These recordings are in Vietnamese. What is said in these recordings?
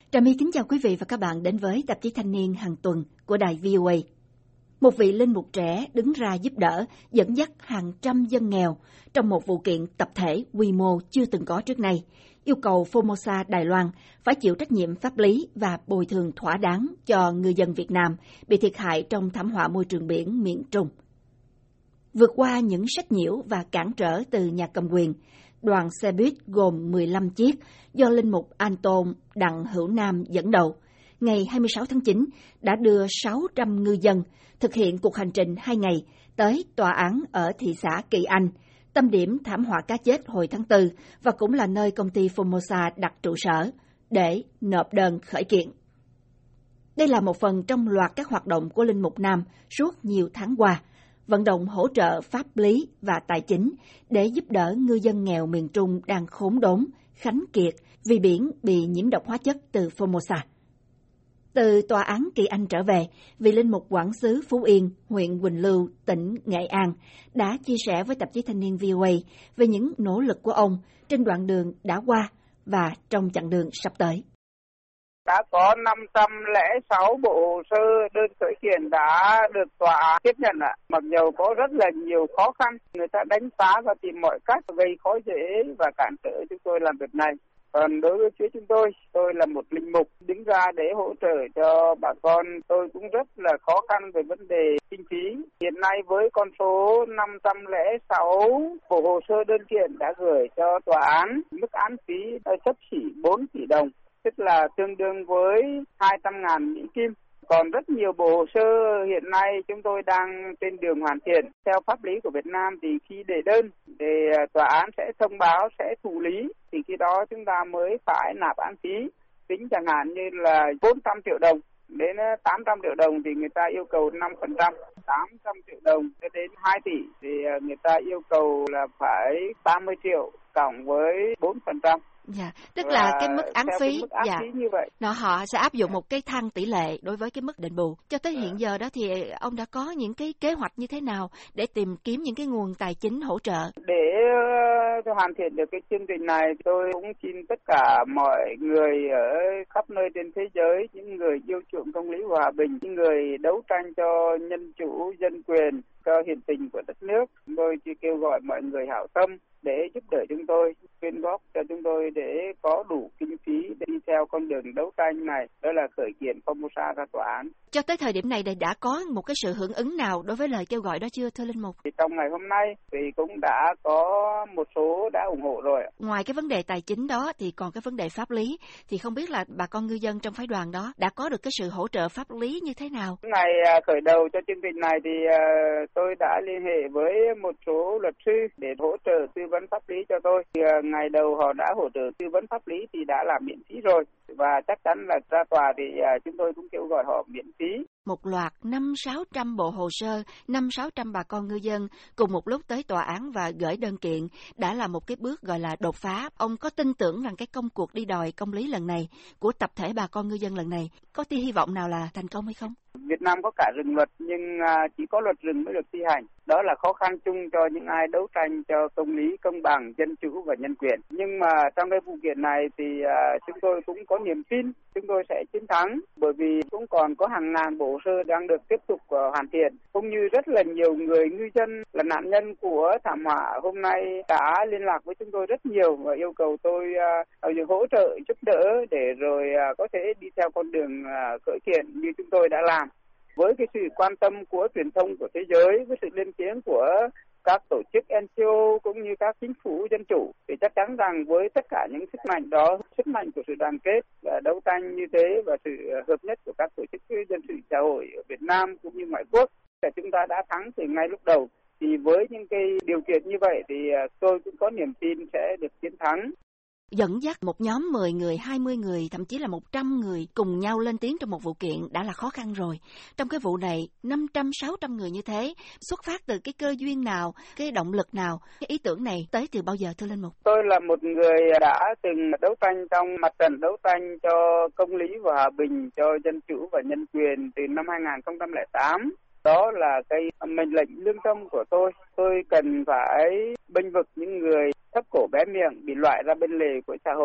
Trà My kính chào quý vị và các bạn đến với tạp chí Thanh niên hàng tuần của đài VOA. Một vị linh mục trẻ đứng ra giúp đỡ, dẫn dắt hàng trăm dân nghèo trong một vụ kiện tập thể quy mô chưa từng có trước nay, yêu cầu Formosa Đài Loan phải chịu trách nhiệm pháp lý và bồi thường thỏa đáng cho ngư dân Việt Nam bị thiệt hại trong thảm họa môi trường biển miền Trung. Vượt qua những sách nhiễu và cản trở từ nhà cầm quyền, đoàn xe buýt gồm 15 chiếc do linh mục An Tôn Đặng Hữu Nam dẫn đầu, ngày 26 tháng 9 đã đưa 600 ngư dân thực hiện cuộc hành trình 2 ngày tới tòa án ở thị xã Kỳ Anh, tâm điểm thảm họa cá chết hồi tháng 4 và cũng là nơi công ty Formosa đặt trụ sở, để nộp đơn khởi kiện. Đây là một phần trong loạt các hoạt động của linh mục Nam suốt nhiều tháng qua, vận động hỗ trợ pháp lý và tài chính để giúp đỡ ngư dân nghèo miền Trung đang khốn đốn, khánh kiệt vì biển bị nhiễm độc hóa chất từ Formosa. Từ tòa án Kỳ Anh trở về, vị linh mục quản xứ Phú Yên, huyện Quỳnh Lưu, tỉnh Nghệ An đã chia sẻ với tạp chí Thanh niên VOA về những nỗ lực của ông trên đoạn đường đã qua và trong chặng đường sắp tới. Đã có 506 bộ hồ sơ đơn khởi kiện đã được tòa án tiếp nhận ạ. Mặc dù có rất là nhiều khó khăn, người ta đánh phá và tìm mọi cách gây khó dễ và cản trở chúng tôi làm việc này. Còn đối với phía chúng tôi là một linh mục đứng ra để hỗ trợ cho bà con. Tôi cũng rất là khó khăn về vấn đề kinh phí. Hiện nay với con số 506 bộ hồ sơ đơn kiện đã gửi cho tòa án, mức án phí xấp xỉ 4 tỷ đồng, tức là tương đương với 200.000 Mỹ Kim. Còn rất nhiều bộ hồ sơ hiện nay chúng tôi đang trên đường hoàn thiện. Theo pháp lý của Việt Nam thì khi đề đơn, thì tòa án sẽ thông báo, sẽ thụ lý, thì khi đó chúng ta mới phải nạp án phí. Tính chẳng hạn như là 400 triệu đồng đến 800 triệu đồng thì người ta yêu cầu 5%, 800 triệu đồng đến 2 tỷ thì người ta yêu cầu là phải 30 triệu cộng với 4%. Dạ, tức là cái mức án phí, phí như vậy. Họ sẽ áp dụng một cái thang tỷ lệ đối với cái mức đền bù. Cho tới hiện giờ đó thì ông đã có những cái kế hoạch như thế nào để tìm kiếm những cái nguồn tài chính hỗ trợ? Để hoàn thiện được cái chương trình này, tôi cũng xin tất cả mọi người ở khắp nơi trên thế giới, những người yêu chuộng công lý và hòa bình, những người đấu tranh cho nhân chủ, dân quyền, cho hiền tình của đất nước. Tôi chỉ kêu gọi mọi người hảo tâm để giúp đỡ chúng tôi, quyên góp cho chúng tôi để có đủ kinh phí để đi theo con đường đấu tranh này, đó là khởi kiện Formosa ra tòa án. Cho tới thời điểm này đã có một cái sự hưởng ứng nào đối với lời kêu gọi đó chưa, thưa linh mục? Thì trong ngày hôm nay thì cũng đã có một số đã ủng hộ rồi. Ngoài cái vấn đề tài chính đó thì còn cái vấn đề pháp lý, thì không biết là bà con ngư dân trong phái đoàn đó đã có được cái sự hỗ trợ pháp lý như thế nào? Ngày khởi đầu cho chương trình này thì tôi đã liên hệ với một số luật sư để hỗ trợ tư vấn pháp lý cho tôi. Thì ngày đầu họ đã hỗ trợ tư vấn pháp lý thì đã làm miễn phí rồi, và chắc chắn là ra tòa thì chúng tôi cũng kêu gọi họ miễn phí. Một loạt 500-600 bộ hồ sơ, 500-600 bà con ngư dân cùng một lúc tới tòa án và gửi đơn kiện đã là một cái bước gọi là đột phá. Ông có tin tưởng rằng cái công cuộc đi đòi công lý lần này của tập thể bà con ngư dân lần này có tia hy vọng nào là thành công hay không? Việt Nam có cả rừng luật nhưng chỉ có luật rừng mới được thi hành. Đó là khó khăn chung cho những ai đấu tranh cho công lý, công bằng, dân chủ và nhân quyền. Nhưng mà trong cái vụ kiện này thì chúng tôi cũng có niềm tin chúng tôi sẽ chiến thắng, bởi vì cũng còn có hàng ngàn bộ hồ sơ đang được tiếp tục hoàn thiện, cũng như rất là nhiều người ngư dân là nạn nhân của thảm họa hôm nay đã liên lạc với chúng tôi rất nhiều và yêu cầu tôi hỗ trợ giúp đỡ để rồi có thể đi theo con đường khởi kiện như chúng tôi đã làm. Với cái sự quan tâm của truyền thông của thế giới, với sự lên tiếng của các tổ chức NGO cũng như các chính phủ dân chủ, thì chắc chắn rằng với tất cả những sức mạnh đó, sức mạnh của sự đoàn kết và đấu tranh như thế và sự hợp nhất của các tổ chức dân sự xã hội ở Việt Nam cũng như ngoại quốc, là chúng ta đã thắng từ ngay lúc đầu. Thì với những cái điều kiện như vậy thì tôi cũng có niềm tin sẽ được chiến thắng. Dẫn dắt một nhóm 10 người, 20 người, thậm chí là 100 người cùng nhau lên tiếng trong một vụ kiện đã là khó khăn rồi. Trong cái vụ này, 500-600 người như thế, xuất phát từ cái cơ duyên nào, cái động lực nào, cái ý tưởng này tới từ bao giờ, thưa linh mục? Tôi là một người đã từng đấu tranh trong mặt trận đấu tranh cho công lý và hòa bình, cho dân chủ và nhân quyền từ năm 2008. Đó là cái mệnh lệnh lương tâm của tôi. Tôi cần phải bênh vực những người thấp cổ bé miệng bị loại ra bên lề của xã hội.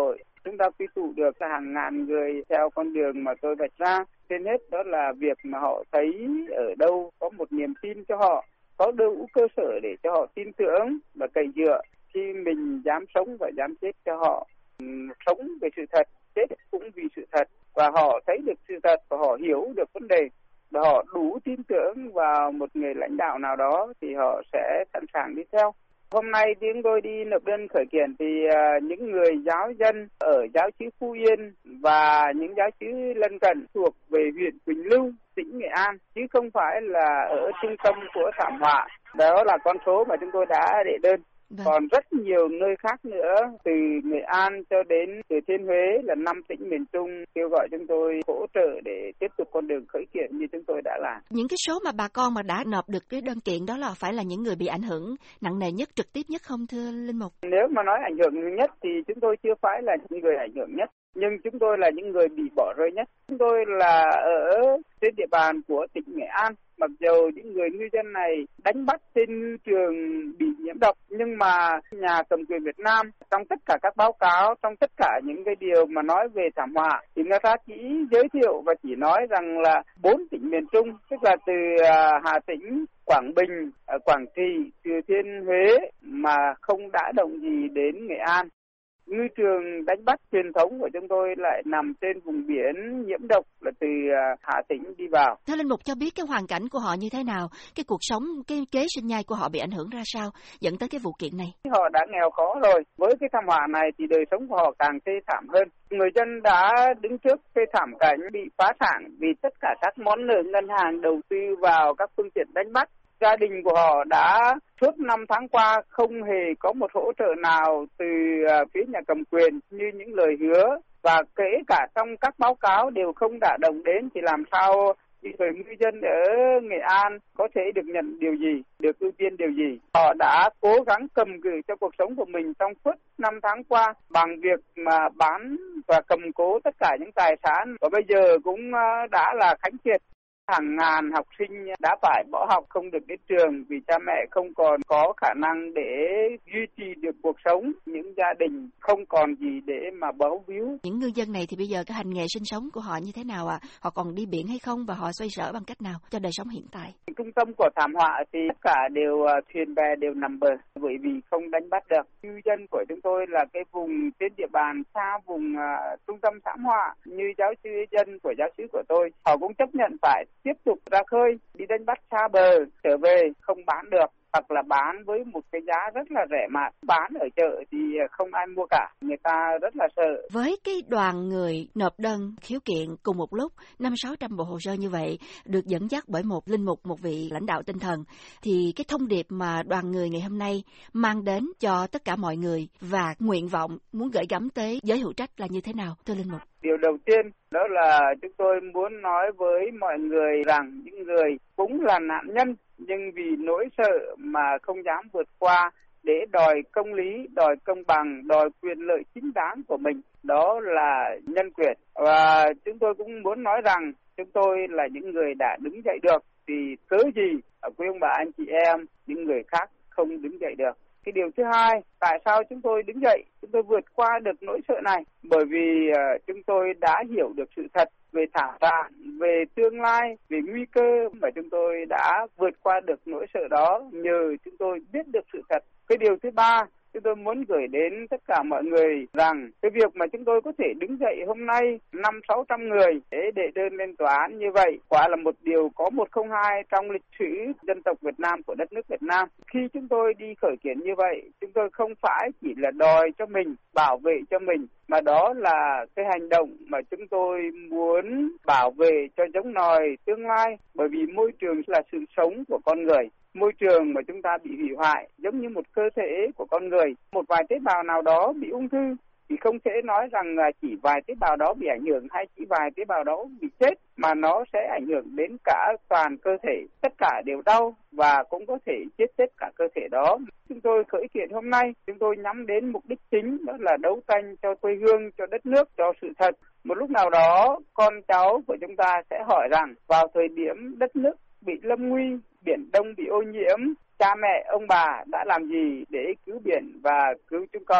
chúng ta quy tụ được hàng ngàn người theo con đường mà tôi vạch ra. Trên hết đó là việc mà họ thấy ở đâu có một niềm tin cho họ, có đủ cơ sở để cho họ tin tưởng và cậy dựa khi mình dám sống và dám chết cho họ. Sống về sự thật, chết cũng vì sự thật, và họ thấy được sự thật và họ hiểu được vấn đề và họ đủ tin tưởng vào một người lãnh đạo nào đó thì họ sẽ sẵn sàng đi theo. Hôm nay chúng tôi đi nộp đơn khởi kiện thì những người giáo dân ở giáo xứ Phú Yên và những giáo xứ lân cận thuộc về huyện Quỳnh Lưu, tỉnh Nghệ An, chứ không phải là ở trung tâm của thảm họa. Đó là con số mà chúng tôi đã đệ đơn. Vâng. Còn rất nhiều nơi khác nữa, từ Nghệ An cho đến Thừa Thiên Huế là 5 tỉnh miền Trung kêu gọi chúng tôi hỗ trợ để tiếp tục con đường khởi kiện như chúng tôi đã làm. Những cái số mà bà con mà đã nộp được cái đơn kiện đó là phải là những người bị ảnh hưởng nặng nề nhất, trực tiếp nhất không thưa Linh Mục? Nếu mà nói ảnh hưởng nhất thì chúng tôi chưa phải là những người ảnh hưởng nhất, nhưng chúng tôi là những người bị bỏ rơi nhất. Chúng tôi là ở trên địa bàn của tỉnh Nghệ An. Mặc dù những người ngư dân này đánh bắt trên ngư trường bị nhiễm độc, nhưng mà nhà cầm quyền Việt Nam trong tất cả các báo cáo, trong tất cả những cái điều mà nói về thảm họa thì người ta chỉ giới thiệu và chỉ nói rằng là 4 tỉnh miền Trung, tức là từ Hà Tĩnh, Quảng Bình, Quảng Trị, Thừa Thiên Huế mà không đã động gì đến Nghệ An. Ngư trường đánh bắt truyền thống của chúng tôi lại nằm trên vùng biển nhiễm độc là từ Hà Tĩnh đi vào. Thưa Linh Mục cho biết cái hoàn cảnh của họ như thế nào, cái cuộc sống, cái kế sinh nhai của họ bị ảnh hưởng ra sao dẫn tới cái vụ kiện này? Họ đã nghèo khó rồi, với cái thảm họa này thì đời sống của họ càng thê thảm hơn. Người dân đã đứng trước cái thảm cảnh bị phá sản vì tất cả các món nợ ngân hàng đầu tư vào các phương tiện đánh bắt. Gia đình của họ đã suốt 5 tháng qua không hề có một hỗ trợ nào từ phía nhà cầm quyền như những lời hứa, và kể cả trong các báo cáo đều không đả động đến, thì làm sao những người ngư dân ở Nghệ An có thể được nhận điều gì, được ưu tiên điều gì. Họ đã cố gắng cầm cự cho cuộc sống của mình trong suốt 5 tháng qua bằng việc mà bán và cầm cố tất cả những tài sản, và bây giờ cũng đã là khánh kiệt. Hàng ngàn học sinh đã phải bỏ học, không được đến trường vì cha mẹ không còn có khả năng để duy trì được cuộc sống. Những gia đình không còn gì để mà bấu víu. Những ngư dân này thì bây giờ cái hành nghề sinh sống của họ như thế nào ạ? Họ còn đi biển hay không và họ xoay sở bằng cách nào cho đời sống hiện tại? Trung tâm của thảm họa thì tất cả đều thuyền bè đều nằm bờ bởi vì không đánh bắt được. Ngư dân của chúng tôi là cái vùng trên địa bàn xa vùng trung tâm thảm họa như giáo sư dân của giáo xứ của tôi, họ cũng chấp nhận phải tiếp tục ra khơi, đi đánh bắt xa bờ, trở về không bán được, hoặc là bán với một cái giá rất là rẻ mạt. Bán ở chợ thì không ai mua cả, người ta rất là sợ. Với cái đoàn người nộp đơn khiếu kiện cùng một lúc 500-600 bộ hồ sơ như vậy, được dẫn dắt bởi một linh mục, một vị lãnh đạo tinh thần, thì cái thông điệp mà đoàn người ngày hôm nay mang đến cho tất cả mọi người và nguyện vọng muốn gửi gắm tới giới hữu trách là như thế nào, thưa linh mục? Điều đầu tiên đó là chúng tôi muốn nói với mọi người rằng những người cũng là nạn nhân, nhưng vì nỗi sợ mà không dám vượt qua để đòi công lý, đòi công bằng, đòi quyền lợi chính đáng của mình, đó là nhân quyền. Và chúng tôi cũng muốn nói rằng chúng tôi là những người đã đứng dậy được, thì cớ gì quý ông bà anh chị em, những người khác không đứng dậy được. Cái điều thứ hai, tại sao chúng tôi đứng dậy, chúng tôi vượt qua được nỗi sợ này? Bởi vì chúng tôi đã hiểu được sự thật về thảm họa, về tương lai, về nguy cơ, và chúng tôi đã vượt qua được nỗi sợ đó nhờ chúng tôi biết được sự thật. Cái điều thứ ba, chúng tôi muốn gửi đến tất cả mọi người rằng cái việc mà chúng tôi có thể đứng dậy hôm nay 500-600 người để đệ đơn lên tòa án như vậy quả là một điều có 102 trong lịch sử dân tộc Việt Nam của đất nước Việt Nam. Khi chúng tôi đi khởi kiện như vậy, chúng tôi không phải chỉ là đòi cho mình, bảo vệ cho mình, mà đó là cái hành động mà chúng tôi muốn bảo vệ cho giống nòi tương lai, bởi vì môi trường là sự sống của con người. Môi trường mà chúng ta bị hủy hoại giống như một cơ thể của con người, một vài tế bào nào đó bị ung thư thì không thể nói rằng chỉ vài tế bào đó bị ảnh hưởng hay chỉ vài tế bào đó bị chết, mà nó sẽ ảnh hưởng đến cả toàn cơ thể, tất cả đều đau và cũng có thể chết cả cơ thể đó. Chúng tôi khởi kiện hôm nay, chúng tôi nhắm đến mục đích chính, đó là đấu tranh cho quê hương, cho đất nước, cho sự thật. Một lúc nào đó con cháu của chúng ta sẽ hỏi rằng vào thời điểm đất nước bị lâm nguy, biển Đông bị ô nhiễm, cha mẹ, ông bà đã làm gì để cứu biển và cứu chúng con.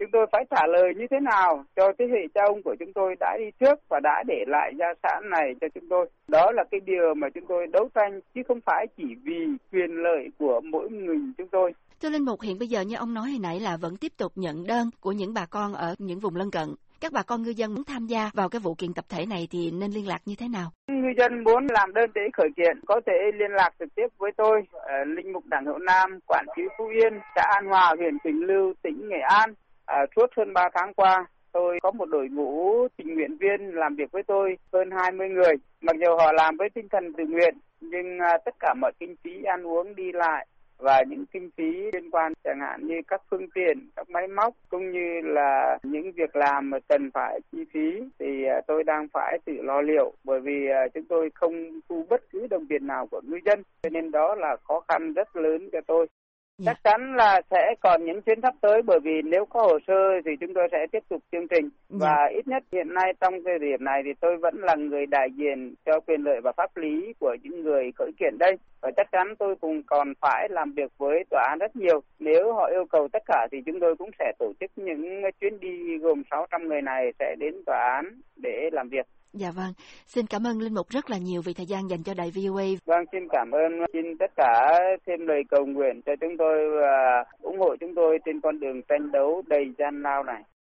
chúng tôi phải trả lời như thế nào cho thế hệ cha ông của chúng tôi đã đi trước và đã để lại gia sản này cho chúng tôi. Đó là cái điều mà chúng tôi đấu tranh, chứ không phải chỉ vì quyền lợi của mỗi người chúng tôi. Thưa Linh Mục, hiện bây giờ như ông nói hồi nãy là vẫn tiếp tục nhận đơn của những bà con ở những vùng lân cận. Các bà con ngư dân muốn tham gia vào cái vụ kiện tập thể này thì nên liên lạc như thế nào? Ngư dân muốn làm đơn để khởi kiện có thể liên lạc trực tiếp với tôi, Linh Mục Đảng Hậu Nam, quản lý Phú Yên, xã An Hòa, huyện Quỳnh Lưu, tỉnh Nghệ An. Suốt hơn 3 tháng qua, tôi có một đội ngũ tình nguyện viên làm việc với tôi hơn 20 người. Mặc dù họ làm với tinh thần tự nguyện, nhưng tất cả mọi kinh phí ăn uống đi lại và những kinh phí liên quan chẳng hạn như các phương tiện, các máy móc cũng như là những việc làm mà cần phải chi phí thì tôi đang phải tự lo liệu, bởi vì chúng tôi không thu bất cứ đồng tiền nào của ngư dân, cho nên đó là khó khăn rất lớn cho tôi. Chắc chắn là sẽ còn những chuyến sắp tới, bởi vì nếu có hồ sơ thì chúng tôi sẽ tiếp tục chương trình. Và ít nhất hiện nay trong thời điểm này thì tôi vẫn là người đại diện cho quyền lợi và pháp lý của những người khởi kiện đây. Và chắc chắn tôi cũng còn phải làm việc với tòa án rất nhiều. Nếu họ yêu cầu tất cả thì chúng tôi cũng sẽ tổ chức những chuyến đi gồm 600 người này sẽ đến tòa án để làm việc. Dạ vâng, xin cảm ơn Linh Mục rất là nhiều vì thời gian dành cho đài VOA. Vâng, xin cảm ơn, xin tất cả thêm lời cầu nguyện cho chúng tôi và ủng hộ chúng tôi trên con đường tranh đấu đầy gian lao này.